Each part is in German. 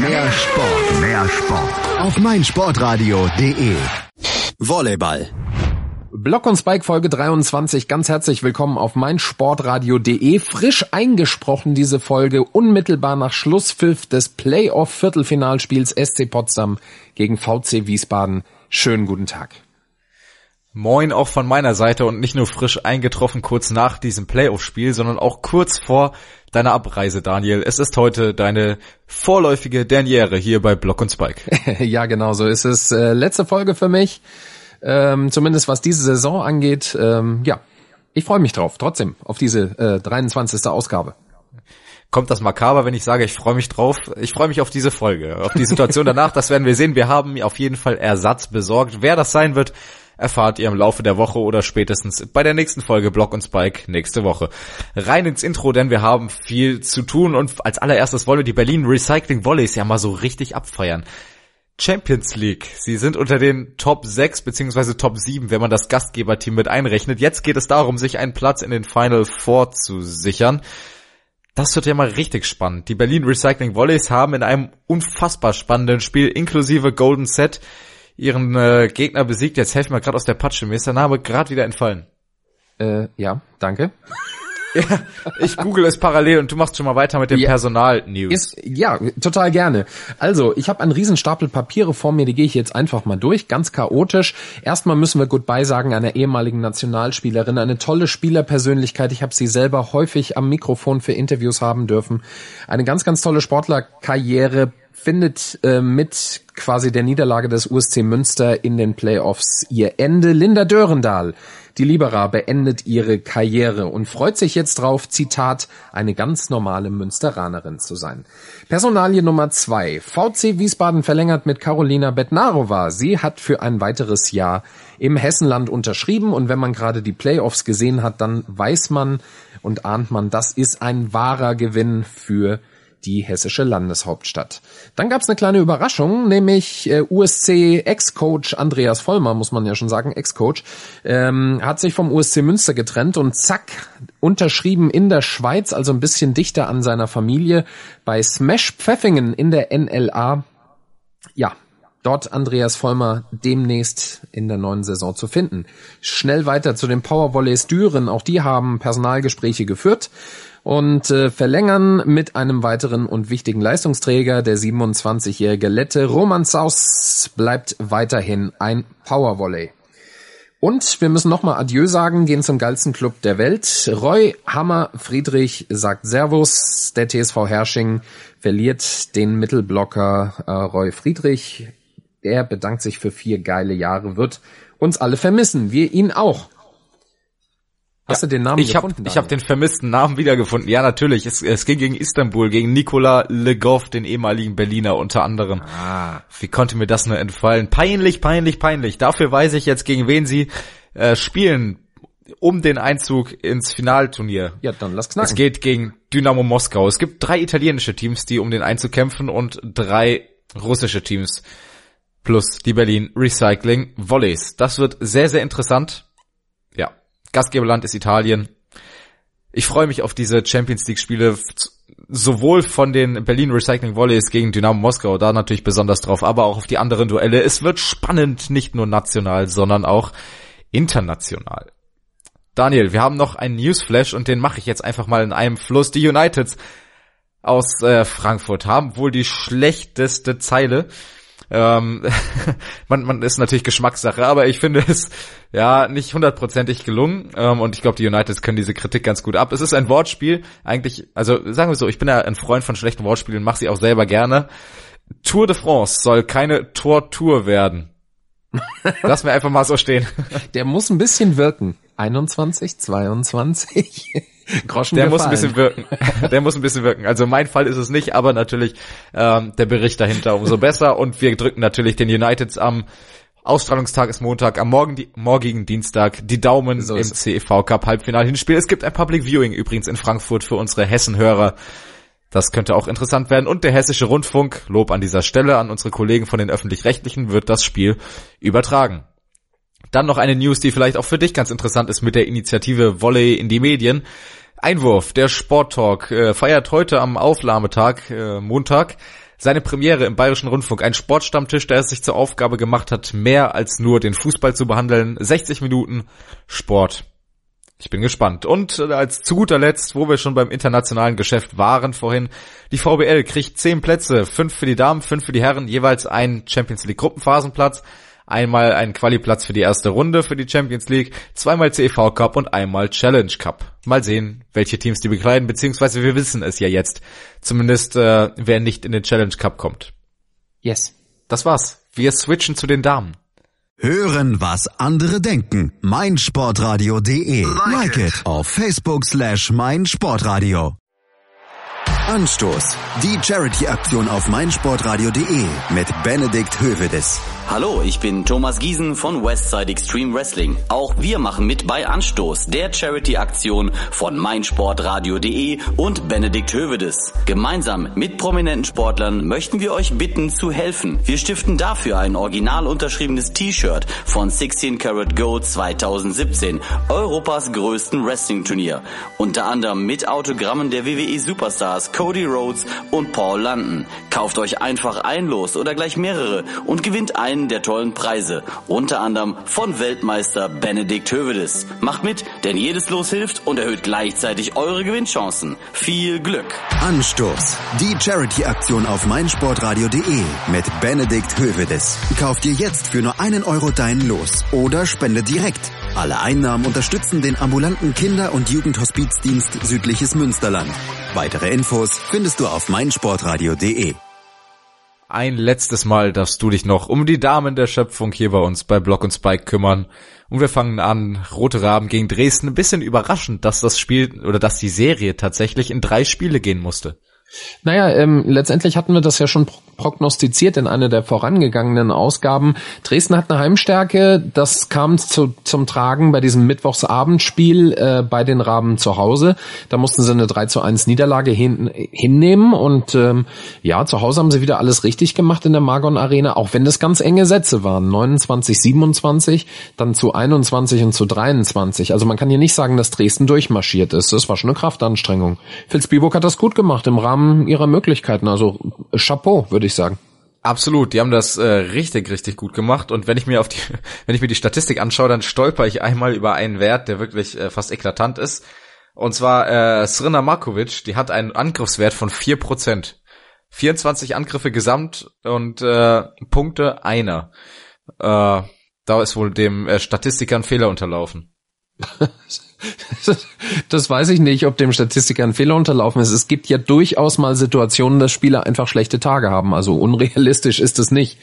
Mehr Sport. Mehr Sport. Auf meinsportradio.de. Volleyball. Block und Spike Folge 23. Ganz herzlich willkommen auf meinsportradio.de. Frisch eingesprochen diese Folge unmittelbar nach Schlusspfiff des Playoff-Viertelfinalspiels SC Potsdam gegen VC Wiesbaden. Schönen guten Tag. Moin auch von meiner Seite und nicht nur frisch eingetroffen kurz nach diesem Playoff-Spiel, sondern auch kurz vor deiner Abreise, Daniel. Es ist heute deine vorläufige Derniere hier bei Block und Spike. Ja, genau so ist es. Letzte Folge für mich, zumindest was diese Saison angeht. Ja, ich freue mich drauf, trotzdem, auf diese 23. Ausgabe. Kommt das makaber, wenn ich sage, ich freue mich drauf? Ich freue mich auf diese Folge, auf die Situation danach, das werden wir sehen. Wir haben auf jeden Fall Ersatz besorgt. Wer das sein wird, erfahrt ihr im Laufe der Woche oder spätestens bei der nächsten Folge Block und Spike nächste Woche. Rein ins Intro, denn wir haben viel zu tun und als allererstes wollen wir die Berlin Recycling Volleys ja mal so richtig abfeiern. Champions League, sie sind unter den Top 6 bzw. Top 7, wenn man das Gastgeberteam mit einrechnet. Jetzt geht es darum, sich einen Platz in den Final Four zu sichern. Das wird ja mal richtig spannend. Die Berlin Recycling Volleys haben in einem unfassbar spannenden Spiel inklusive Golden Set ihren Gegner besiegt. Jetzt helfen wir gerade aus der Patsche. Mir ist der Name gerade wieder entfallen. Ja, danke. Ja, ich google es parallel und du machst schon mal weiter mit dem Personal-News. Ja, total gerne. Also, ich habe einen riesen Stapel Papiere vor mir, die gehe ich jetzt einfach mal durch, ganz chaotisch. Erstmal müssen wir Goodbye sagen einer ehemaligen Nationalspielerin, eine tolle Spielerpersönlichkeit. Ich habe sie selber häufig am Mikrofon für Interviews haben dürfen. Eine ganz, ganz tolle Sportlerkarriere, findet mit quasi der Niederlage des USC Münster in den Playoffs ihr Ende. Linda Dörendahl, die Libera, beendet ihre Karriere und freut sich jetzt drauf, Zitat, eine ganz normale Münsteranerin zu sein. Personalie Nummer 2. VC Wiesbaden verlängert mit Karolina Bednarova. Sie hat für ein weiteres Jahr im Hessenland unterschrieben und wenn man gerade die Playoffs gesehen hat, dann weiß man und ahnt man, das ist ein wahrer Gewinn für die hessische Landeshauptstadt. Dann gab's eine kleine Überraschung, nämlich USC-Ex-Coach Andreas Vollmer, muss man ja schon sagen, Ex-Coach, hat sich vom USC Münster getrennt und zack, unterschrieben in der Schweiz, also ein bisschen dichter an seiner Familie, bei Smash Pfeffingen in der NLA. Ja, dort Andreas Vollmer demnächst in der neuen Saison zu finden. Schnell weiter zu den Powervolleys Düren, auch die haben Personalgespräche geführt und verlängern mit einem weiteren und wichtigen Leistungsträger. Der 27-jährige Lette Roman Saus bleibt weiterhin ein Powervolley. Und wir müssen nochmal Adieu sagen, gehen zum geilsten Club der Welt. Roy Hammer Friedrich sagt Servus. Der TSV Hersching verliert den Mittelblocker Roy Friedrich. Er bedankt sich für 4 geile Jahre, wird uns alle vermissen. Wir ihn auch. Hast du den Namen gefunden? Ich habe den vermissten Namen wiedergefunden. Ja, natürlich. Es ging gegen Istanbul, gegen Nikola Legoff, den ehemaligen Berliner unter anderem. Wie konnte mir das nur entfallen? Peinlich, peinlich, peinlich. Dafür weiß ich jetzt, gegen wen sie spielen, um den Einzug ins Finalturnier. Ja, dann lass knacken. Es geht gegen Dynamo Moskau. Es gibt 3 italienische Teams, die um den Einzug kämpfen und 3 russische Teams plus die Berlin Recycling Volleys. Das wird sehr, sehr interessant. Ja. Gastgeberland ist Italien. Ich freue mich auf diese Champions League Spiele, sowohl von den Berlin Recycling Volleys gegen Dynamo Moskau, da natürlich besonders drauf, aber auch auf die anderen Duelle. Es wird spannend, nicht nur national, sondern auch international. Daniel, wir haben noch einen Newsflash und den mache ich jetzt einfach mal in einem Fluss. Die Uniteds aus Frankfurt haben wohl die schlechteste Zeile. Man ist natürlich Geschmackssache, aber ich finde es ja nicht 100%ig gelungen und ich glaube, die Uniteds können diese Kritik ganz gut ab. Es ist ein Wortspiel, eigentlich, also sagen wir so, ich bin ja ein Freund von schlechten Wortspielen, mache sie auch selber gerne. Tour de France soll keine Tortur werden. Lass mir einfach mal so stehen. Der muss ein bisschen wirken. 21, 22... Groschen der gefallen. muss ein bisschen wirken. Der muss ein bisschen wirken. Also mein Fall ist es nicht, aber natürlich der Bericht dahinter umso besser. Und wir drücken natürlich den Uniteds am Ausstrahlungstag ist Montag, am morgigen Dienstag die Daumen so im CEV Cup Halbfinal-Hinspiel. Es gibt ein Public Viewing übrigens in Frankfurt für unsere Hessen-Hörer. Das könnte auch interessant werden. Und der Hessische Rundfunk, Lob an dieser Stelle an unsere Kollegen von den Öffentlich-Rechtlichen, wird das Spiel übertragen. Dann noch eine News, die vielleicht auch für dich ganz interessant ist mit der Initiative Volley in die Medien. Einwurf, der Sporttalk, feiert heute am Aufnahmetag, Montag, Seine Premiere im Bayerischen Rundfunk, ein Sportstammtisch, der es sich zur Aufgabe gemacht hat, mehr als nur den Fußball zu behandeln. 60 Minuten Sport. Ich bin gespannt. Und als zu guter Letzt, wo wir schon beim internationalen Geschäft waren vorhin, die VBL kriegt 10 Plätze, 5 für die Damen, 5 für die Herren, jeweils ein Champions League Gruppenphasenplatz, einmal ein Quali-Platz für die erste Runde für die Champions League, zweimal CEV Cup und einmal Challenge Cup. Mal sehen, welche Teams die bekleiden, beziehungsweise wir wissen es ja jetzt. Zumindest, wer nicht in den Challenge Cup kommt. Yes. Das war's. Wir switchen zu den Damen. Hören, was andere denken. meinsportradio.de. Like it auf Facebook/meinsportradio. Anstoß. Die Charity-Aktion auf meinsportradio.de mit Benedikt Hövedes. Hallo, ich bin Thomas Giesen von Westside Extreme Wrestling. Auch wir machen mit bei Anstoß, der Charity-Aktion von meinsportradio.de und Benedikt Hövedes. Gemeinsam mit prominenten Sportlern möchten wir euch bitten zu helfen. Wir stiften dafür ein original unterschriebenes T-Shirt von 16 Karat Gold 2017, Europas größten Wrestling-Turnier. Unter anderem mit Autogrammen der WWE-Superstars Cody Rhodes und Paul London. Kauft euch einfach ein Los oder gleich mehrere und gewinnt einen der tollen Preise, unter anderem von Weltmeister Benedikt Hövedes. Macht mit, denn jedes Los hilft und erhöht gleichzeitig eure Gewinnchancen. Viel Glück! Anstoß. Die Charity-Aktion auf meinsportradio.de mit Benedikt Hövedes. Kauf dir jetzt für nur 1 Euro dein Los oder spende direkt. Alle Einnahmen unterstützen den ambulanten Kinder- und Jugendhospizdienst Südliches Münsterland. Weitere Infos findest du auf meinsportradio.de. Ein letztes Mal darfst du dich noch um die Damen der Schöpfung hier bei uns bei Block und Spike kümmern. Und wir fangen an, Rote Raben gegen Dresden. Ein bisschen überraschend, dass das Spiel oder dass die Serie tatsächlich in 3 Spiele gehen musste. Naja, letztendlich hatten wir das ja schon prognostiziert in einer der vorangegangenen Ausgaben. Dresden hat eine Heimstärke, das kam zum Tragen bei diesem Mittwochsabendspiel bei den Raben zu Hause. Da mussten sie eine 3:1 Niederlage hinnehmen und zu Hause haben sie wieder alles richtig gemacht in der Margon Arena, auch wenn das ganz enge Sätze waren. 29-27, dann zu 21 und zu 23. Also man kann hier nicht sagen, dass Dresden durchmarschiert ist. Das war schon eine Kraftanstrengung. Vilsbiburg hat das gut gemacht im Rahmen ihrer Möglichkeiten, also Chapeau, würde ich sagen. Absolut, die haben das richtig, richtig gut gemacht und wenn ich mir die Statistik anschaue, dann stolper ich einmal über einen Wert, der wirklich fast eklatant ist. Und zwar Srna Markovic, die hat einen Angriffswert von 4%. 24 Angriffe gesamt und Punkte einer. Da ist wohl dem Statistiker ein Fehler unterlaufen. Das weiß ich nicht, ob dem Statistiker ein Fehler unterlaufen ist. Es gibt ja durchaus mal Situationen, dass Spieler einfach schlechte Tage haben. Also unrealistisch ist es nicht.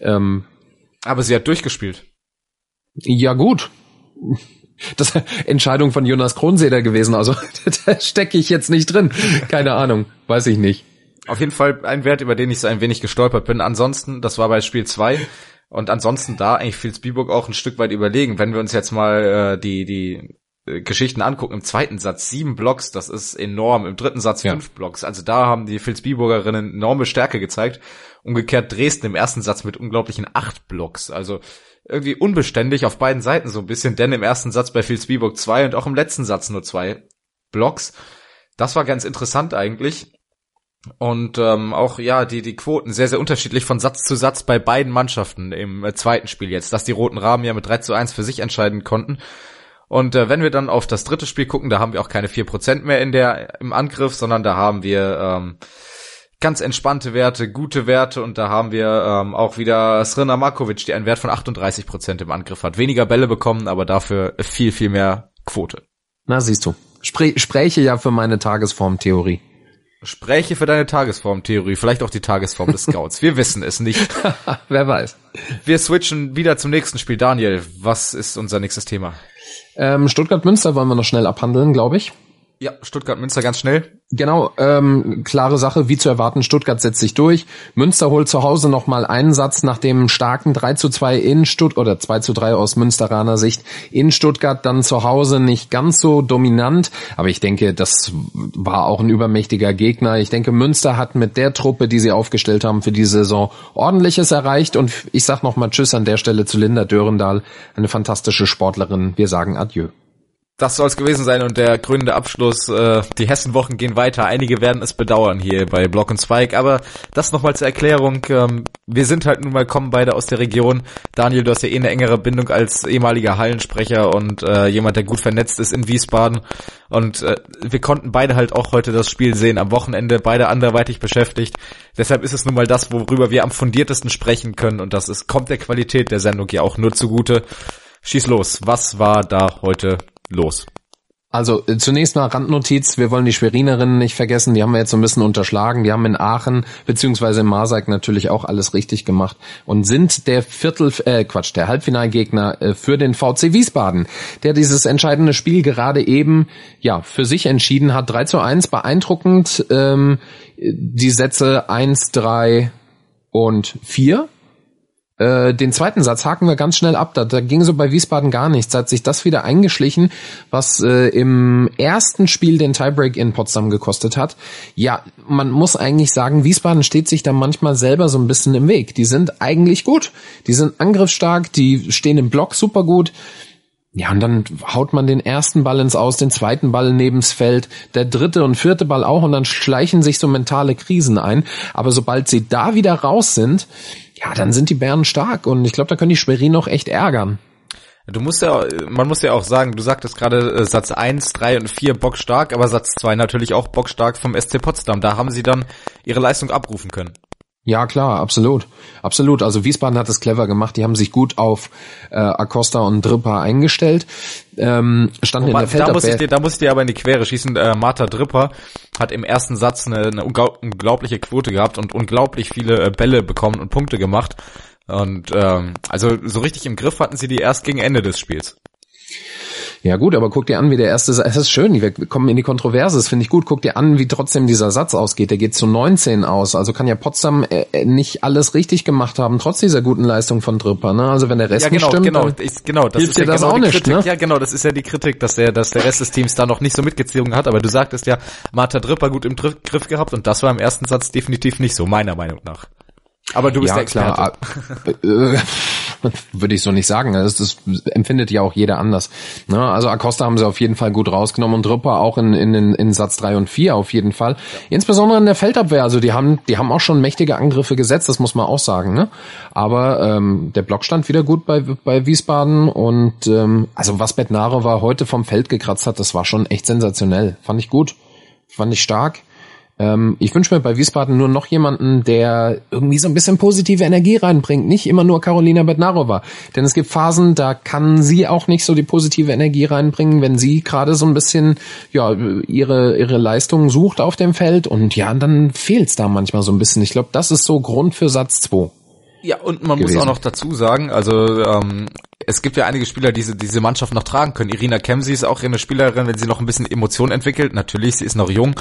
Aber sie hat durchgespielt. Ja gut. Das ist Entscheidung von Jonas Kronsäder gewesen. Also da stecke ich jetzt nicht drin. Keine Ahnung. Weiß ich nicht. Auf jeden Fall ein Wert, über den ich so ein wenig gestolpert bin. Ansonsten, das war bei Spiel 2. Und ansonsten da eigentlich Vilsbiburg auch ein Stück weit überlegen. Wenn wir uns jetzt mal die Geschichten angucken, im zweiten Satz 7 Blocks, das ist enorm. Im dritten Satz 5 Blocks. Also da haben die Vilsbiburgerinnen enorme Stärke gezeigt. Umgekehrt Dresden im ersten Satz mit unglaublichen 8 Blocks. Also irgendwie unbeständig auf beiden Seiten so ein bisschen, denn im ersten Satz bei Vilsbiburg 2 und auch im letzten Satz nur 2 Blocks. Das war ganz interessant eigentlich. Und auch die Quoten sehr, sehr unterschiedlich von Satz zu Satz bei beiden Mannschaften im zweiten Spiel jetzt, dass die Roten Raben ja mit 3:1 für sich entscheiden konnten. Und wenn wir dann auf das dritte Spiel gucken, da haben wir auch keine 4% mehr im Angriff, sondern da haben wir ganz entspannte Werte, gute Werte und da haben wir auch wieder Srna Markovic, die einen Wert von 38% im Angriff hat. Weniger Bälle bekommen, aber dafür viel, viel mehr Quote. Na, siehst du. Spräche ja für meine Tagesformtheorie. Spräche für deine Tagesformtheorie, vielleicht auch die Tagesform des Scouts. Wir wissen es nicht. Wer weiß. Wir switchen wieder zum nächsten Spiel. Daniel, was ist unser nächstes Thema? Stuttgart-Münster wollen wir noch schnell abhandeln, glaube ich. Ja, Stuttgart-Münster ganz schnell. Genau, klare Sache, wie zu erwarten, Stuttgart setzt sich durch. Münster holt zu Hause nochmal einen Satz nach dem starken 3:2 in Stuttgart, oder 2:3 aus Münsteraner Sicht in Stuttgart, dann zu Hause nicht ganz so dominant, aber ich denke, das war auch ein übermächtiger Gegner. Ich denke, Münster hat mit der Truppe, die sie aufgestellt haben für die Saison, Ordentliches erreicht und ich sag nochmal Tschüss an der Stelle zu Linda Dörendahl, eine fantastische Sportlerin. Wir sagen Adieu. Das soll es gewesen sein und der krönende Abschluss. Die Hessenwochen gehen weiter. Einige werden es bedauern hier bei Block und Spike, aber das nochmal zur Erklärung. Wir sind halt nun mal, kommen beide aus der Region. Daniel, du hast ja eine engere Bindung als ehemaliger Hallensprecher und jemand, der gut vernetzt ist in Wiesbaden. Und wir konnten beide halt auch heute das Spiel sehen am Wochenende, beide anderweitig beschäftigt. Deshalb ist es nun mal das, worüber wir am fundiertesten sprechen können und das kommt der Qualität der Sendung ja auch nur zugute. Schieß los, was war da heute los? Also zunächst mal Randnotiz, wir wollen die Schwerinerinnen nicht vergessen, die haben wir jetzt so ein bisschen unterschlagen, die haben in Aachen beziehungsweise in Marseille natürlich auch alles richtig gemacht und sind der der Halbfinalgegner für den VC Wiesbaden, der dieses entscheidende Spiel gerade eben für sich entschieden hat. 3:1, beeindruckend, die Sätze 1, 3 und 4. Den zweiten Satz haken wir ganz schnell ab. Da ging so bei Wiesbaden gar nichts. Da hat sich das wieder eingeschlichen, was im ersten Spiel den Tiebreak in Potsdam gekostet hat. Ja, man muss eigentlich sagen, Wiesbaden steht sich da manchmal selber so ein bisschen im Weg. Die sind eigentlich gut. Die sind angriffsstark, die stehen im Block super gut. Ja, und dann haut man den ersten Ball ins Aus, den zweiten Ball neben's Feld, der dritte und vierte Ball auch und dann schleichen sich so mentale Krisen ein. Aber sobald sie da wieder raus sind, dann sind die Bären stark und ich glaube, da können die Schwerin noch echt ärgern. Man muss ja auch sagen, du sagtest gerade Satz 1, 3 und 4 bockstark, aber Satz 2 natürlich auch bockstark vom SC Potsdam. Da haben sie dann ihre Leistung abrufen können. Ja, klar, absolut. Absolut. Also Wiesbaden hat es clever gemacht. Die haben sich gut auf Acosta und Dripper eingestellt. Standen in der Feldabwehr. Da muss ich dir aber in die Quere schießen. Martha Dripper hat im ersten Satz eine unglaubliche Quote gehabt und unglaublich viele Bälle bekommen und Punkte gemacht. Und also so richtig im Griff hatten sie die erst gegen Ende des Spiels. Ja gut, aber guck dir an, wie der erste Satz, es ist schön, wir kommen in die Kontroverse, das finde ich gut, guck dir an, wie trotzdem dieser Satz ausgeht, der geht zu 19 aus, also kann ja Potsdam nicht alles richtig gemacht haben, trotz dieser guten Leistung von Dripper, ne? Also wenn der Rest nicht stimmt, das hilft dir das auch nicht, ne? Ja genau, das ist ja die Kritik, dass der Rest des Teams da noch nicht so mitgezogen hat, aber du sagtest ja, Martha Dripper gut im Griff gehabt und das war im ersten Satz definitiv nicht so, meiner Meinung nach. Aber du bist der Experte. Klar, würde ich so nicht sagen. Das empfindet ja auch jeder anders. Ne? Also Acosta haben sie auf jeden Fall gut rausgenommen und Dripper auch in Satz 3 und 4 auf jeden Fall. Ja. Insbesondere in der Feldabwehr. Also die haben auch schon mächtige Angriffe gesetzt, das muss man auch sagen. Ne? Aber der Block stand wieder gut bei Wiesbaden und also was Bednarova heute vom Feld gekratzt hat, das war schon echt sensationell. Fand ich gut, fand ich stark. Ich wünsche mir bei Wiesbaden nur noch jemanden, der irgendwie so ein bisschen positive Energie reinbringt, nicht immer nur Karolina Bednarova. Denn es gibt Phasen, da kann sie auch nicht so die positive Energie reinbringen, wenn sie gerade so ein bisschen ihre Leistung sucht auf dem Feld und dann fehlt's da manchmal so ein bisschen. Ich glaube, das ist so Grund für Satz 2. Ja, und man muss auch noch dazu sagen, also es gibt ja einige Spieler, die diese Mannschaft noch tragen können. Irina Kemsi ist auch eine Spielerin, wenn sie noch ein bisschen Emotion entwickelt. Natürlich, sie ist noch jung.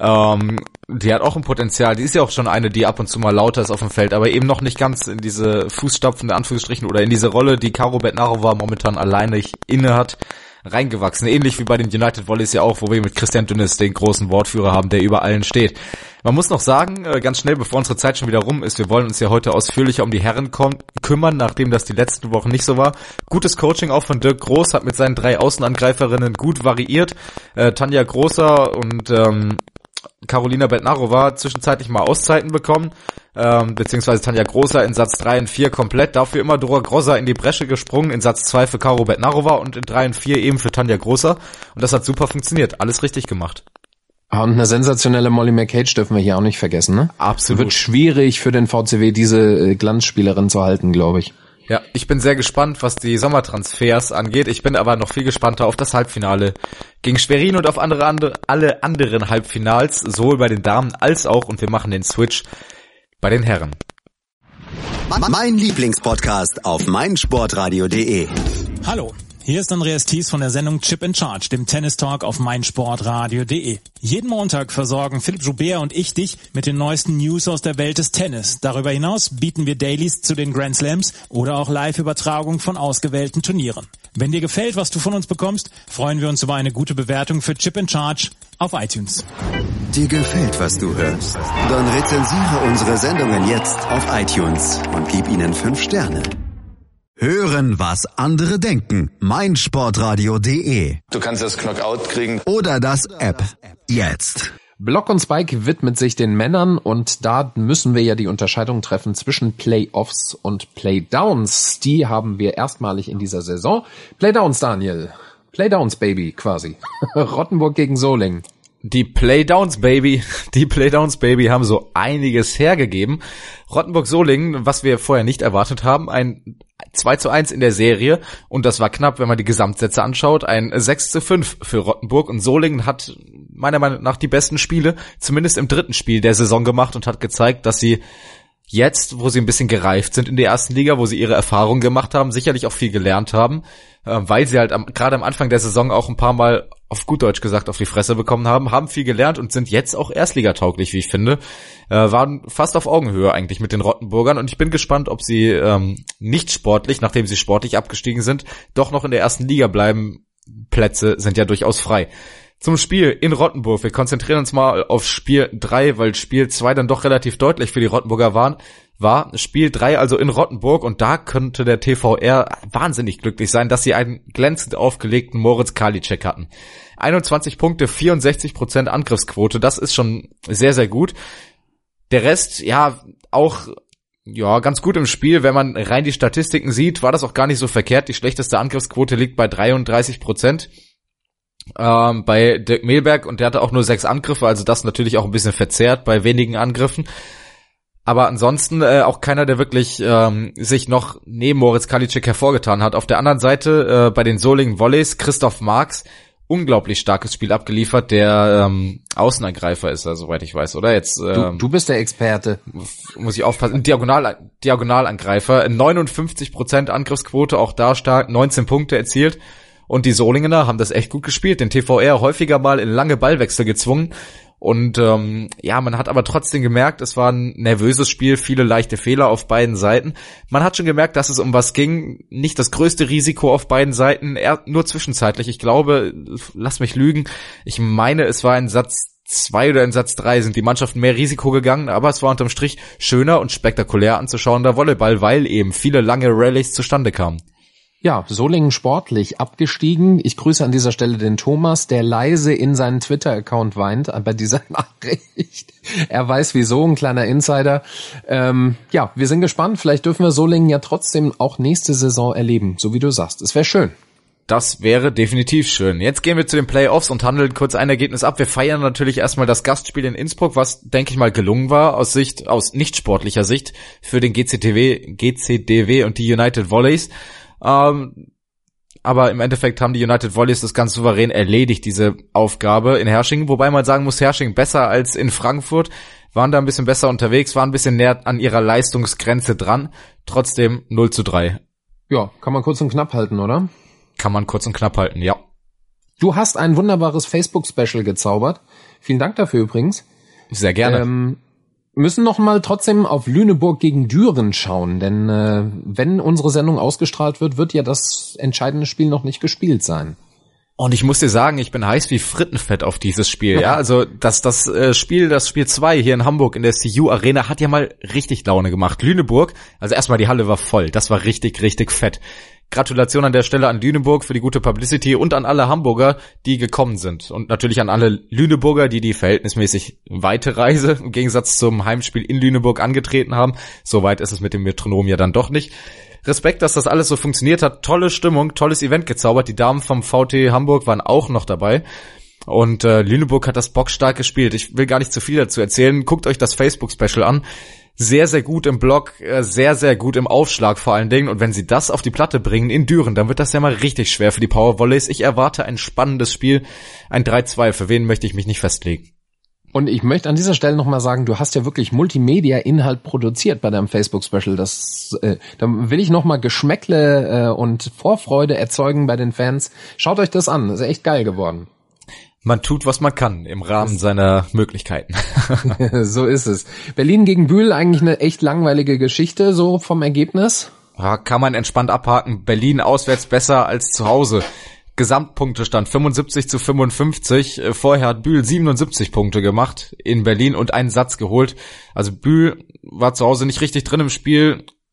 Die hat auch ein Potenzial. Die ist ja auch schon eine, die ab und zu mal lauter ist auf dem Feld, aber eben noch nicht ganz in diese Fußstapfen, in Anführungsstrichen, oder in diese Rolle, die Caro Bednarova momentan alleine inne hat, reingewachsen. Ähnlich wie bei den United Volleys ja auch, wo wir mit Christian Dünnes den großen Wortführer haben, der über allen steht. Man muss noch sagen, ganz schnell, bevor unsere Zeit schon wieder rum ist, wir wollen uns ja heute ausführlicher um die Herren kümmern, nachdem das die letzten Wochen nicht so war. Gutes Coaching auch von Dirk Groß, hat mit seinen 3 Außenangreiferinnen gut variiert. Tanja Großer und Karolina Bednarova zwischenzeitlich mal Auszeiten bekommen, beziehungsweise Tanja Großer in Satz 3 und 4 komplett, dafür immer Dora Grosser in die Bresche gesprungen, in Satz 2 für Caro Bednarova und in 3 und 4 eben für Tanja Großer und das hat super funktioniert, alles richtig gemacht. Und eine sensationelle Molly McCage dürfen wir hier auch nicht vergessen, ne? Absolut. Wird schwierig für den VCW, diese Glanzspielerin zu halten, glaube ich. Ja, ich bin sehr gespannt, was die Sommertransfers angeht. Ich bin aber noch viel gespannter auf das Halbfinale gegen Schwerin und auf alle anderen Halbfinals, sowohl bei den Damen als auch, und wir machen den Switch, bei den Herren. Mein Lieblingspodcast auf meinsportradio.de. Hallo. Hier ist Andreas Thies von der Sendung Chip in Charge, dem Tennis-Talk auf meinsportradio.de. Jeden Montag versorgen Philipp Joubert und ich dich mit den neuesten News aus der Welt des Tennis. Darüber hinaus bieten wir Dailies zu den Grand Slams oder auch Live-Übertragung von ausgewählten Turnieren. Wenn dir gefällt, was du von uns bekommst, freuen wir uns über eine gute Bewertung für Chip in Charge auf iTunes. Dir gefällt, was du hörst? Dann rezensiere unsere Sendungen jetzt auf iTunes und gib ihnen 5 Sterne. Hören, was andere denken. meinsportradio.de. Du kannst das Knockout kriegen. Oder das App. Jetzt. Block und Spike widmet sich den Männern und da müssen wir ja die Unterscheidung treffen zwischen Playoffs und Playdowns. Die haben wir erstmalig in dieser Saison. Playdowns, Daniel. Playdowns, Baby, quasi. Rottenburg gegen Solingen. Die Playdowns, Baby haben so einiges hergegeben. Rottenburg-Solingen, was wir vorher nicht erwartet haben, ein 2:1 in der Serie und das war knapp, wenn man die Gesamtsätze anschaut, ein 6:5 für Rottenburg und Solingen hat meiner Meinung nach die besten Spiele, zumindest im dritten Spiel der Saison gemacht und hat gezeigt, dass sie jetzt, wo sie ein bisschen gereift sind in der ersten Liga, wo sie ihre Erfahrungen gemacht haben, sicherlich auch viel gelernt haben, weil sie halt gerade am Anfang der Saison auch ein paar Mal, auf gut Deutsch gesagt, auf die Fresse bekommen haben viel gelernt und sind jetzt auch erstligatauglich, wie ich finde, waren fast auf Augenhöhe eigentlich mit den Rottenburgern und ich bin gespannt, ob sie nicht sportlich, nachdem sie sportlich abgestiegen sind, doch noch in der ersten Liga bleiben. Plätze sind ja durchaus frei. Zum Spiel in Rottenburg. Wir konzentrieren uns mal auf Spiel 3, weil Spiel 2 dann doch relativ deutlich für die Rottenburger war. Spiel 3 also in Rottenburg und da könnte der TVR wahnsinnig glücklich sein, dass sie einen glänzend aufgelegten Moritz Karliczek hatten. 21 Punkte, 64% Angriffsquote, das ist schon sehr, sehr gut. Der Rest, auch ganz gut im Spiel. Wenn man rein die Statistiken sieht, war das auch gar nicht so verkehrt. Die schlechteste Angriffsquote liegt bei 33%. Bei Dirk Mehlberg und der hatte auch nur 6 Angriffe, also das natürlich auch ein bisschen verzerrt bei wenigen Angriffen. Aber ansonsten auch keiner, der wirklich sich noch neben Moritz Karliczek hervorgetan hat. Auf der anderen Seite bei den Solingen Volleys Christoph Marx, unglaublich starkes Spiel abgeliefert, der Außenangreifer ist er, soweit ich weiß, oder? Jetzt du bist der Experte. Muss ich aufpassen. Diagonalangreifer, 59% Angriffsquote, auch da stark, 19 Punkte erzielt. Und die Solingener haben das echt gut gespielt, den TVR häufiger mal in lange Ballwechsel gezwungen. Und man hat aber trotzdem gemerkt, es war ein nervöses Spiel, viele leichte Fehler auf beiden Seiten. Man hat schon gemerkt, dass es um was ging. Nicht das größte Risiko auf beiden Seiten, nur zwischenzeitlich. Ich glaube, lass mich lügen, ich meine, es war in Satz 2 oder in Satz 3 sind die Mannschaften mehr Risiko gegangen, aber es war unterm Strich schöner und spektakulär anzuschauender Volleyball, weil eben viele lange Rallyes zustande kamen. Ja, Solingen sportlich abgestiegen. Ich grüße an dieser Stelle den Thomas, der leise in seinen Twitter-Account weint bei dieser Nachricht. Er weiß wieso, ein kleiner Insider. Wir sind gespannt. Vielleicht dürfen wir Solingen ja trotzdem auch nächste Saison erleben, so wie du sagst. Es wäre schön. Das wäre definitiv schön. Jetzt gehen wir zu den Playoffs und handeln kurz ein Ergebnis ab. Wir feiern natürlich erstmal das Gastspiel in Innsbruck, was, denke ich mal, gelungen war aus nicht sportlicher Sicht für den GCDW und die United Volleys. Aber im Endeffekt haben die United Volleys das ganz souverän erledigt, diese Aufgabe in Herrsching, wobei man sagen muss, Herrsching besser als in Frankfurt, waren da ein bisschen besser unterwegs, waren ein bisschen näher an ihrer Leistungsgrenze dran, trotzdem 0:3. Ja, kann man kurz und knapp halten, oder? Kann man kurz und knapp halten, ja. Du hast ein wunderbares Facebook-Special gezaubert, vielen Dank dafür übrigens. Sehr gerne. Müssen noch mal trotzdem auf Lüneburg gegen Düren schauen, denn wenn unsere Sendung ausgestrahlt wird, wird ja das entscheidende Spiel noch nicht gespielt sein. Und ich muss dir sagen, ich bin heiß wie Frittenfett auf dieses Spiel, ja. Also das Spiel 2 hier in Hamburg in der CU Arena hat ja mal richtig Laune gemacht. Lüneburg, also erstmal die Halle war voll, das war richtig, richtig fett. Gratulation an der Stelle an Lüneburg für die gute Publicity und an alle Hamburger, die gekommen sind. Und natürlich an alle Lüneburger, die verhältnismäßig weite Reise im Gegensatz zum Heimspiel in Lüneburg angetreten haben. So weit ist es mit dem Metronom ja dann doch nicht. Respekt, dass das alles so funktioniert hat. Tolle Stimmung, tolles Event gezaubert. Die Damen vom VT Hamburg waren auch noch dabei. Und Lüneburg hat das bockstark gespielt. Ich will gar nicht zu viel dazu erzählen. Guckt euch das Facebook-Special an. Sehr, sehr gut im Block, sehr, sehr gut im Aufschlag vor allen Dingen. Und wenn sie das auf die Platte bringen in Düren, dann wird das ja mal richtig schwer für die Powervolleys. Ich erwarte ein spannendes Spiel, ein 3:2. Für wen möchte ich mich nicht festlegen. Und ich möchte an dieser Stelle nochmal sagen, du hast ja wirklich Multimedia-Inhalt produziert bei deinem Facebook-Special. Da will ich nochmal Geschmäckle und Vorfreude erzeugen bei den Fans. Schaut euch das an, das ist echt geil geworden. Man tut, was man kann im Rahmen seiner Möglichkeiten. So ist es. Berlin gegen Bühl, eigentlich eine echt langweilige Geschichte, so vom Ergebnis. Ja, kann man entspannt abhaken. Berlin auswärts besser als zu Hause. Gesamtpunktestand 75:55. Vorher hat Bühl 77 Punkte gemacht in Berlin und einen Satz geholt. Also Bühl war zu Hause nicht richtig drin im Spiel.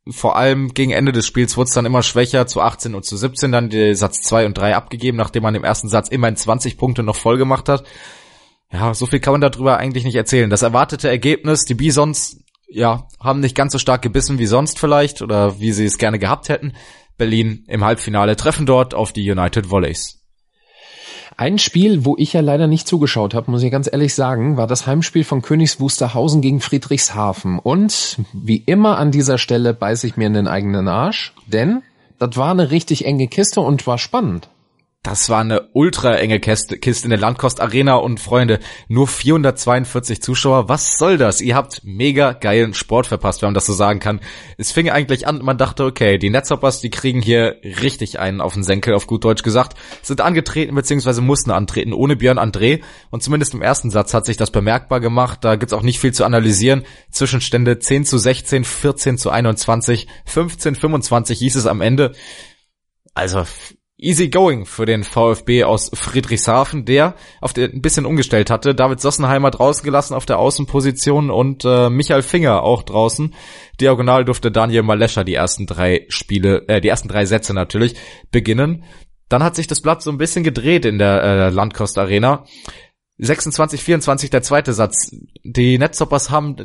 vor allem gegen Ende des Spiels wurde es dann immer schwächer, zu 18 und zu 17 dann die Satz 2 und 3 abgegeben, nachdem man im ersten Satz immerhin 20 Punkte noch voll gemacht hat. Ja, so viel kann man darüber eigentlich nicht erzählen. Das erwartete Ergebnis, die Bisons, ja, haben nicht ganz so stark gebissen wie sonst vielleicht oder wie sie es gerne gehabt hätten. Berlin im Halbfinale treffen dort auf die United Volleys. Ein Spiel, wo ich ja leider nicht zugeschaut habe, muss ich ganz ehrlich sagen, war das Heimspiel von Königs Wusterhausen gegen Friedrichshafen. Und wie immer an dieser Stelle beiß ich mir in den eigenen Arsch, denn das war eine richtig enge Kiste und war spannend. Das war eine ultra enge Kiste in der Landkost Arena und Freunde, nur 442 Zuschauer. Was soll das? Ihr habt mega geilen Sport verpasst, wenn man das so sagen kann. Es fing eigentlich an, man dachte, okay, die Netzhoppers, die kriegen hier richtig einen auf den Senkel, auf gut Deutsch gesagt, sind angetreten bzw. mussten antreten, ohne Björn André. Und zumindest im ersten Satz hat sich das bemerkbar gemacht. Da gibt's auch nicht viel zu analysieren. Zwischenstände 10:16, 14:21, 15:25 hieß es am Ende. Also easy going für den VfB aus Friedrichshafen, der ein bisschen umgestellt hatte. David Sossenheimer draußen gelassen auf der Außenposition und Michael Finger auch draußen. Diagonal durfte Daniel Malescher die ersten drei Sätze natürlich beginnen. Dann hat sich das Blatt so ein bisschen gedreht in der Landkost Arena. 26:24 der zweite Satz. Die Netzhoppers haben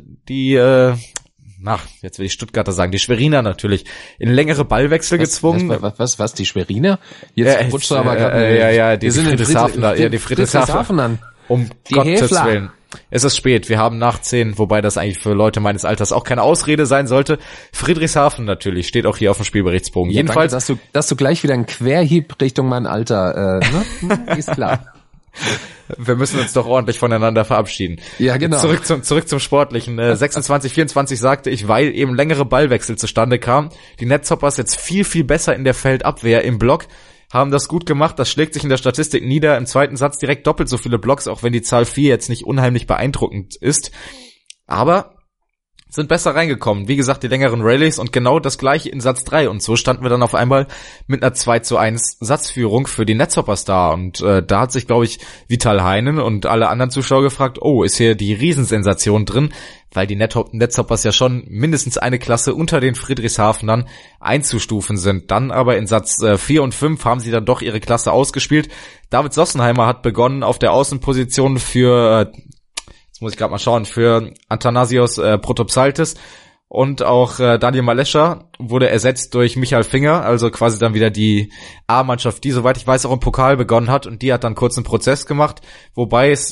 jetzt will ich Stuttgarter sagen, die Schweriner natürlich in längere Ballwechsel gezwungen. Was, die Schweriner? Jetzt rutscht aber gerade. Die Friedrichshafen an. Um Gottes Willen. Es ist spät, wir haben nach 10, wobei das eigentlich für Leute meines Alters auch keine Ausrede sein sollte. Friedrichshafen natürlich, steht auch hier auf dem Spielberichtsbogen. Ja, jedenfalls, danke, dass du gleich wieder einen Querhieb Richtung mein Alter, ne? Ist klar. Wir müssen uns doch ordentlich voneinander verabschieden. Ja, genau. Zurück zum Sportlichen. 26:24 sagte ich, weil eben längere Ballwechsel zustande kamen. Die Netzhoppers jetzt viel, viel besser in der Feldabwehr im Block, haben das gut gemacht. Das schlägt sich in der Statistik nieder. Im zweiten Satz direkt doppelt so viele Blocks, auch wenn die Zahl 4 jetzt nicht unheimlich beeindruckend ist. Aber sind besser reingekommen. Wie gesagt, die längeren Rallyes und genau das gleiche in Satz 3. Und so standen wir dann auf einmal mit einer 2:1 Satzführung für die Netzhoppers da. Und da hat sich, glaube ich, Vital Heinen und alle anderen Zuschauer gefragt, oh, ist hier die Riesensensation drin? Weil die Netzhoppers ja schon mindestens eine Klasse unter den Friedrichshafenern einzustufen sind. Dann aber in Satz 4 und 5 haben sie dann doch ihre Klasse ausgespielt. David Sossenheimer hat begonnen auf der Außenposition für muss ich gerade mal schauen, für Athanasios Protopsaltis und auch Daniel Malescher wurde ersetzt durch Michael Finger, also quasi dann wieder die A-Mannschaft, die, soweit ich weiß, auch im Pokal begonnen hat und die hat dann kurz einen Prozess gemacht, wobei es,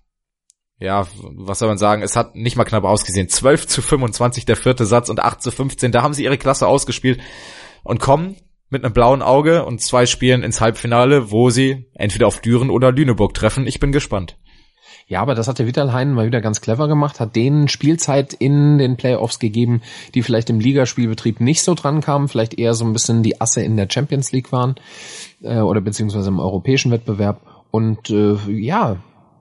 was soll man sagen, es hat nicht mal knapp ausgesehen. 12:25 der vierte Satz und 8:15, da haben sie ihre Klasse ausgespielt und kommen mit einem blauen Auge und 2 Spielen ins Halbfinale, wo sie entweder auf Düren oder Lüneburg treffen. Ich bin gespannt. Ja, aber das hat der Vital Heinen mal wieder ganz clever gemacht, hat denen Spielzeit in den Playoffs gegeben, die vielleicht im Ligaspielbetrieb nicht so dran kamen, vielleicht eher so ein bisschen die Asse in der Champions League waren oder beziehungsweise im europäischen Wettbewerb. Und Vital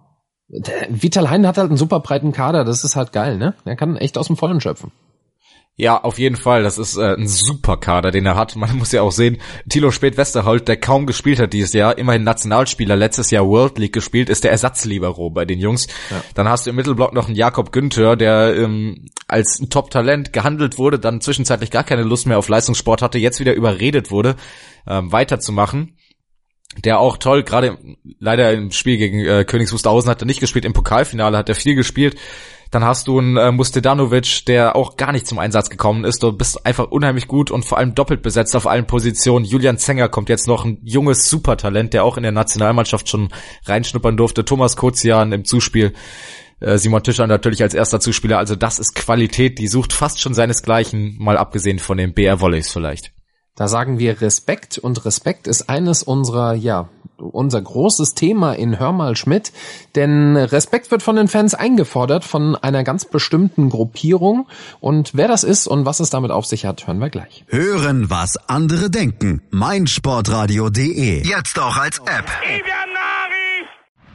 Heinen hat halt einen super breiten Kader, das ist halt geil, ne? Er kann echt aus dem Vollen schöpfen. Ja, auf jeden Fall. Das ist ein super Kader, den er hat. Man muss ja auch sehen, Thilo Späth-Westerholt, der kaum gespielt hat dieses Jahr, immerhin Nationalspieler, letztes Jahr World League gespielt, ist der Ersatzlibero bei den Jungs. Ja. Dann hast du im Mittelblock noch einen Jakob Günther, der als ein Top-Talent gehandelt wurde, dann zwischenzeitlich gar keine Lust mehr auf Leistungssport hatte, jetzt wieder überredet wurde, weiterzumachen. Der auch toll, gerade leider im Spiel gegen Königs Wusterhausen hat er nicht gespielt, im Pokalfinale hat er viel gespielt. Dann hast du einen Mustedanovic, der auch gar nicht zum Einsatz gekommen ist. Du bist einfach unheimlich gut und vor allem doppelt besetzt auf allen Positionen. Julian Zenger kommt jetzt noch, ein junges Supertalent, der auch in der Nationalmannschaft schon reinschnuppern durfte. Thomas Kozian im Zuspiel. Simon Tischer natürlich als erster Zuspieler. Also das ist Qualität, die sucht fast schon seinesgleichen, mal abgesehen von den BR Volleys vielleicht. Da sagen wir Respekt, und Respekt ist eines unser großes Thema in Hör mal Schmidt, denn Respekt wird von den Fans eingefordert, von einer ganz bestimmten Gruppierung, und wer das ist und was es damit auf sich hat, hören wir gleich. Hören, was andere denken. meinsportradio.de. Jetzt auch als App.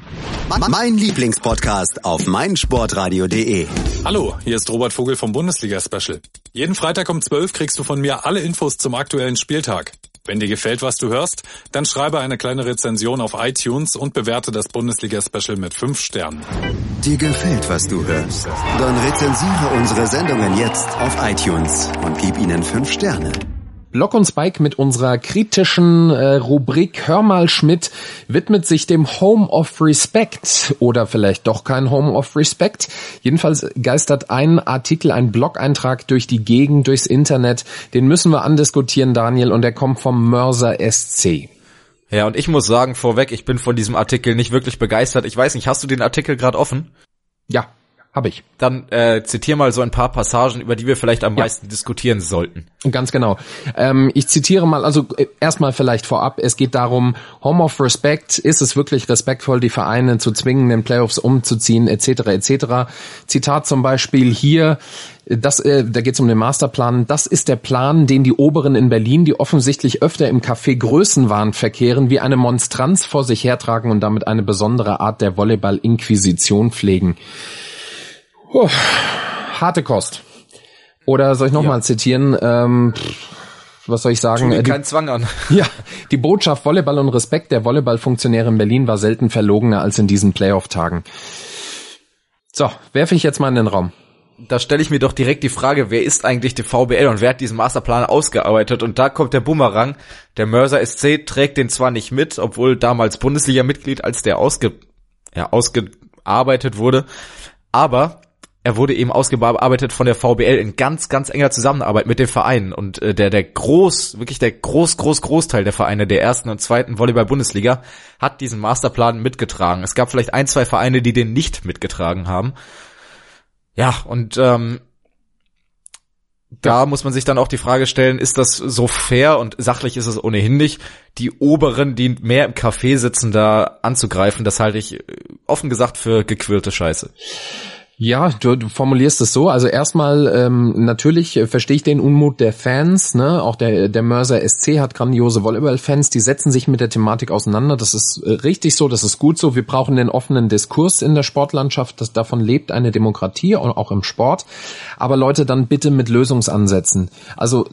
Mein Lieblingspodcast auf meinsportradio.de. Hallo, hier ist Robert Vogel vom Bundesliga-Special. Jeden Freitag um 12 kriegst du von mir alle Infos zum aktuellen Spieltag. Wenn dir gefällt, was du hörst, dann schreibe eine kleine Rezension auf iTunes und bewerte das Bundesliga-Special mit 5 Sternen. Dir gefällt, was du hörst? Dann rezensiere unsere Sendungen jetzt auf iTunes und gib ihnen 5 Sterne. Block und Spike mit unserer kritischen Rubrik Hör mal Schmidt widmet sich dem Home of Respect oder vielleicht doch kein Home of Respect. Jedenfalls geistert ein Artikel, ein Blog-Eintrag durch die Gegend, durchs Internet. Den müssen wir andiskutieren, Daniel, und der kommt vom Mörser SC. Ja, und ich muss sagen vorweg, ich bin von diesem Artikel nicht wirklich begeistert. Ich weiß nicht, hast du den Artikel gerade offen? Ja, habe ich. Dann zitier mal so ein paar Passagen, über die wir vielleicht am meisten diskutieren sollten. Ganz genau. Ich zitiere mal, also erstmal vielleicht vorab, es geht darum, Home of Respect, ist es wirklich respektvoll, die Vereine zu zwingen, in den Playoffs umzuziehen, etc. etc. Zitat zum Beispiel hier, da geht es um den Masterplan. Das ist der Plan, den die Oberen in Berlin, die offensichtlich öfter im Café Größenwahn verkehren, wie eine Monstranz vor sich hertragen und damit eine besondere Art der Volleyball-Inquisition pflegen. Harte Kost. Oder soll ich nochmal zitieren? Was soll ich sagen? Kein Zwang an. Ja, die Botschaft Volleyball und Respekt der Volleyballfunktionäre in Berlin war selten verlogener als in diesen Playoff-Tagen. So, werfe ich jetzt mal in den Raum. Da stelle ich mir doch direkt die Frage, wer ist eigentlich die VBL und wer hat diesen Masterplan ausgearbeitet? Und da kommt der Bumerang. Der Mörser SC trägt den zwar nicht mit, obwohl damals Bundesliga-Mitglied, als der ausgearbeitet wurde, aber er wurde eben ausgearbeitet von der VBL in ganz, ganz enger Zusammenarbeit mit den Vereinen. Und der Großteil der Vereine der ersten und zweiten Volleyball-Bundesliga hat diesen Masterplan mitgetragen. Es gab vielleicht 1, 2 Vereine, die den nicht mitgetragen haben. Ja, und da muss man sich dann auch die Frage stellen, ist das so fair, und sachlich ist es ohnehin nicht, die Oberen, die mehr im Café sitzen, da anzugreifen. Das halte ich offen gesagt für gequirlte Scheiße. Ja, du formulierst es so. Also erstmal natürlich verstehe ich den Unmut der Fans. Ne, auch der Mörser SC hat grandiose Volleyball-Fans. Die setzen sich mit der Thematik auseinander. Das ist richtig so. Das ist gut so. Wir brauchen den offenen Diskurs in der Sportlandschaft. Davon lebt eine Demokratie, auch im Sport. Aber Leute, dann bitte mit Lösungsansätzen. Also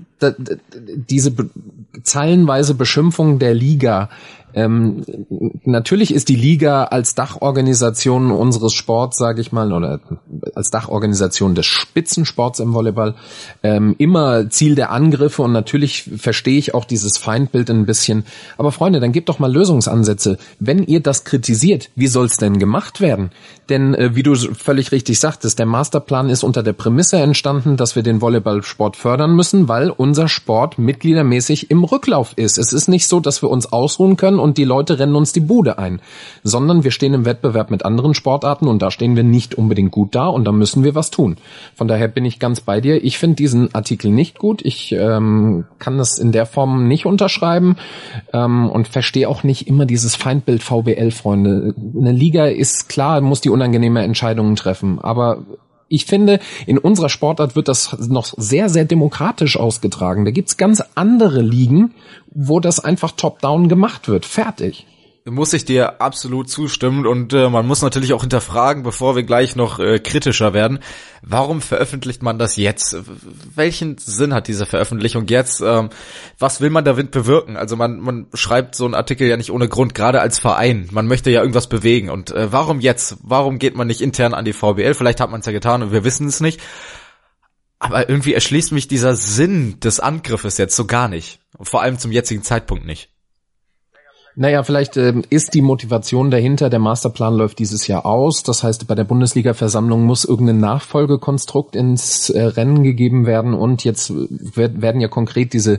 diese zeilenweise Beschimpfung der Liga. Natürlich ist die Liga als Dachorganisation unseres Sports, sage ich mal, oder als Dachorganisation des Spitzensports im Volleyball immer Ziel der Angriffe, und natürlich verstehe ich auch dieses Feindbild ein bisschen. Aber Freunde, dann gebt doch mal Lösungsansätze. Wenn ihr das kritisiert, wie soll's denn gemacht werden? Denn wie du völlig richtig sagtest, der Masterplan ist unter der Prämisse entstanden, dass wir den Volleyballsport fördern müssen, weil unser Sport mitgliedermäßig im Rücklauf ist. Es ist nicht so, dass wir uns ausruhen können und die Leute rennen uns die Bude ein, sondern wir stehen im Wettbewerb mit anderen Sportarten, und da stehen wir nicht unbedingt gut da, und da müssen wir was tun. Von daher bin ich ganz bei dir. Ich finde diesen Artikel nicht gut. Ich kann das in der Form nicht unterschreiben und verstehe auch nicht immer dieses Feindbild VBL, Freunde. Eine Liga ist klar, muss die unangenehme Entscheidungen treffen, aber ich finde, in unserer Sportart wird das noch sehr, sehr demokratisch ausgetragen. Da gibt's ganz andere Ligen, wo das einfach top-down gemacht wird. Fertig. Muss ich dir absolut zustimmen, und man muss natürlich auch hinterfragen, bevor wir gleich noch kritischer werden, warum veröffentlicht man das jetzt? Welchen Sinn hat diese Veröffentlichung jetzt? Was will man damit bewirken? Also man schreibt so einen Artikel ja nicht ohne Grund, gerade als Verein. Man möchte ja irgendwas bewegen, und warum jetzt? Warum geht man nicht intern an die VBL? Vielleicht hat man es ja getan und wir wissen es nicht. Aber irgendwie erschließt mich dieser Sinn des Angriffes jetzt so gar nicht. Vor allem zum jetzigen Zeitpunkt nicht. Naja, vielleicht ist die Motivation dahinter, der Masterplan läuft dieses Jahr aus. Das heißt, bei der Bundesliga-Versammlung muss irgendein Nachfolgekonstrukt ins Rennen gegeben werden. Und jetzt werden ja konkret diese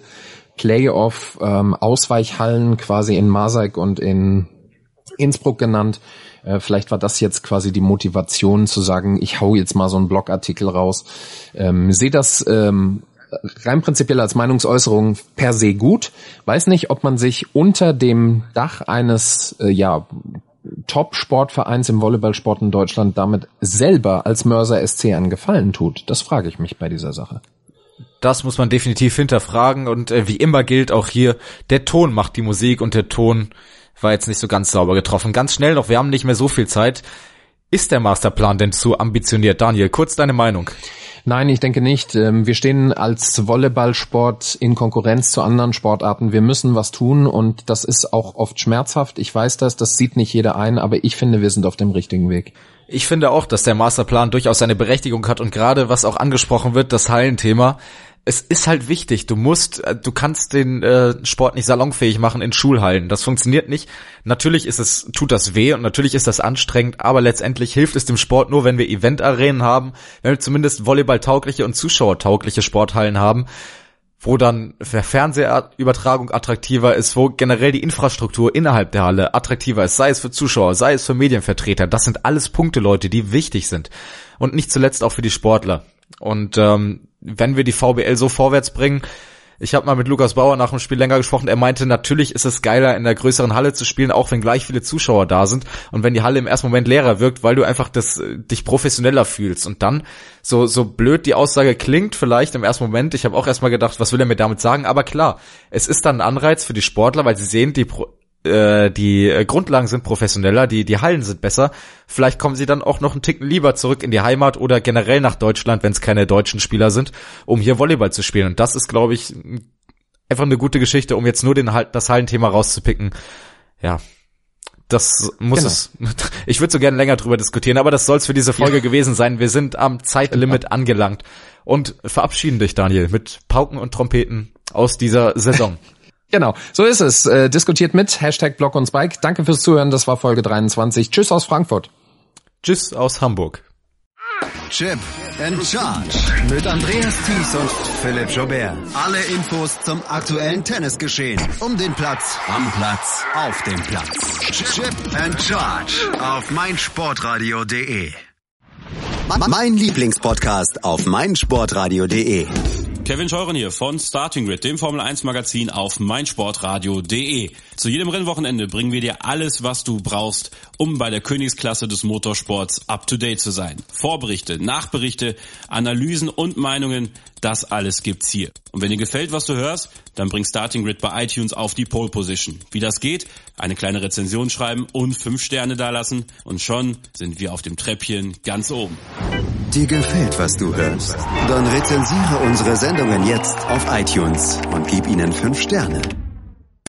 Playoff-Ausweichhallen quasi in Masaik und in Innsbruck genannt. Vielleicht war das jetzt quasi die Motivation zu sagen, ich hau jetzt mal so einen Blogartikel raus. Sehe das rein prinzipiell als Meinungsäußerung per se gut. Weiß nicht, ob man sich unter dem Dach eines Top-Sportvereins im Volleyballsport in Deutschland damit selber als Mörser SC einen Gefallen tut. Das frage ich mich bei dieser Sache. Das muss man definitiv hinterfragen, und wie immer gilt auch hier, der Ton macht die Musik, und der Ton war jetzt nicht so ganz sauber getroffen. Ganz schnell noch, wir haben nicht mehr so viel Zeit. Ist der Masterplan denn zu ambitioniert? Daniel, kurz deine Meinung. Nein, ich denke nicht. Wir stehen als Volleyballsport in Konkurrenz zu anderen Sportarten. Wir müssen was tun und das ist auch oft schmerzhaft. Ich weiß das sieht nicht jeder ein, aber ich finde, wir sind auf dem richtigen Weg. Ich finde auch, dass der Masterplan durchaus seine Berechtigung hat und gerade was auch angesprochen wird, das Hallenthema. Es ist halt wichtig, du kannst den Sport nicht salonfähig machen in Schulhallen. Das funktioniert nicht. Natürlich tut das weh und natürlich ist das anstrengend, aber letztendlich hilft es dem Sport nur, wenn wir Eventarenen haben, wenn wir zumindest volleyballtaugliche und zuschauertaugliche Sporthallen haben, wo dann Fernsehübertragung attraktiver ist, wo generell die Infrastruktur innerhalb der Halle attraktiver ist, sei es für Zuschauer, sei es für Medienvertreter. Das sind alles Punkte, Leute, die wichtig sind und nicht zuletzt auch für die Sportler. Und wenn wir die VBL so vorwärts bringen, ich habe mal mit Lukas Bauer nach dem Spiel länger gesprochen, er meinte, natürlich ist es geiler, in der größeren Halle zu spielen, auch wenn gleich viele Zuschauer da sind und wenn die Halle im ersten Moment leerer wirkt, weil du einfach dich professioneller fühlst. Und dann, so blöd die Aussage klingt vielleicht im ersten Moment, ich habe auch erstmal gedacht, was will er mir damit sagen, aber klar, es ist dann ein Anreiz für die Sportler, weil sie sehen, die Grundlagen sind professioneller, die Hallen sind besser. Vielleicht kommen sie dann auch noch einen Ticken lieber zurück in die Heimat oder generell nach Deutschland, wenn es keine deutschen Spieler sind, um hier Volleyball zu spielen. Und das ist, glaube ich, einfach eine gute Geschichte, um jetzt nur das Hallenthema rauszupicken. Ja, das muss es. Ich würde so gerne länger drüber diskutieren, aber das soll es für diese Folge gewesen sein. Wir sind am Zeitlimit angelangt und verabschieden dich, Daniel, mit Pauken und Trompeten aus dieser Saison. Genau, so ist es. Diskutiert mit #Block und Spike. Danke fürs Zuhören, das war Folge 23. Tschüss aus Frankfurt. Tschüss aus Hamburg. Chip and Charge mit Andreas Thies und Philipp Joubert. Alle Infos zum aktuellen Tennisgeschehen. Um den Platz, am Platz, auf dem Platz. Chip and Charge auf meinsportradio.de. Mein Lieblingspodcast auf meinsportradio.de. Kevin Scheuren hier von Starting Grid, dem Formel 1 Magazin auf meinsportradio.de. Zu jedem Rennwochenende bringen wir dir alles, was du brauchst, um bei der Königsklasse des Motorsports up to date zu sein. Vorberichte, Nachberichte, Analysen und Meinungen, das alles gibt's hier. Und wenn dir gefällt, was du hörst, dann bring Starting Grid bei iTunes auf die Pole Position. Wie das geht? Eine kleine Rezension schreiben und 5 Sterne dalassen und schon sind wir auf dem Treppchen ganz oben. Dir gefällt, was du hörst? Dann rezensiere unsere Sendungen jetzt auf iTunes und gib ihnen 5 Sterne.